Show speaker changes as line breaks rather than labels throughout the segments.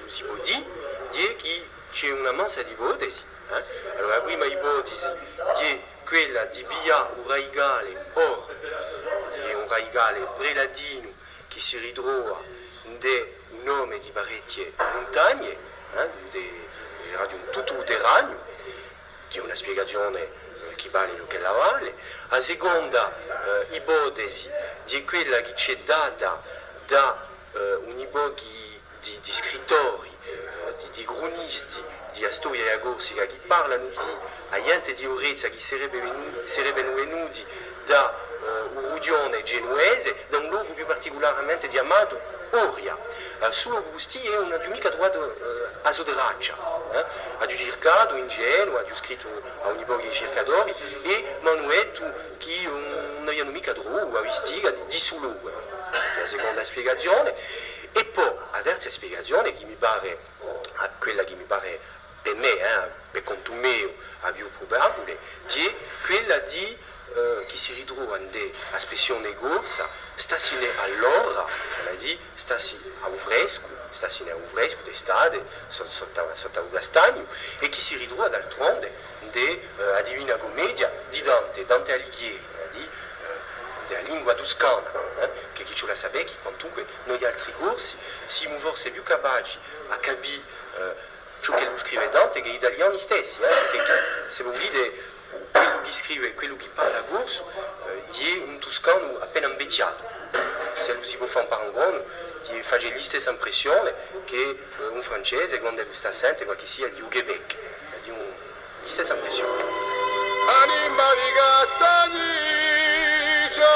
lo si può dire è che c'è una massa di ipotesi. Allora la prima ipotesi è quella di Bia un raigale or, è un raigale preladino che si ritrova in un nome di parecchie montagne, di un tutto-terraneo, di una spiegazione che vale lo che la vale. La seconda ipotesi è quella che c'è data da un'ipotesi di scrittori, di cronisti di storia e Corsica che parlano di agenti di Orezza che sarebbero venuti da Urudione genuese, da un luogo più particolarmente chiamato Oria. Solo questi è una che mica trovato a Sodraccia, ha cercato in Genova, ha scritto a un'ipotesi di cercatori e Manuetto che non hanno mica trovato a Vistiga di Sulu. La seconda spiegazione. E poi la terza spiegazione che mi pare, quella che mi pare per me, per conto mio, la più probabile, è quella di che si ritrova nell'espressione corsa, stasine all'ora, stasine a un fresco d'estate, sotto un castagno, e che si ritrova d'altronde nella Divina Commedia di Dante Alighieri, della lingua toscana, che chi ce la sapeva, che quantunque noi altri corsi siamo forse più capaci a capire ciò che lo scrive Dante che gli italiani stessi, perché se voi vedete quello che scrive e quello che parla a corso è un toscano appena invecchiato. Se lo si può fare un parangone, gli fa le stesse impressioni che un francese quando lo sta sente qualche sia di un Quebec, di le stesse impressioni.
Anima di Castagniccia,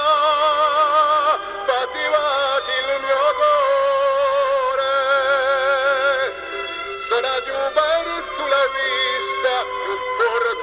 battivati il mio cuore, sono più bello sulla vista, più forte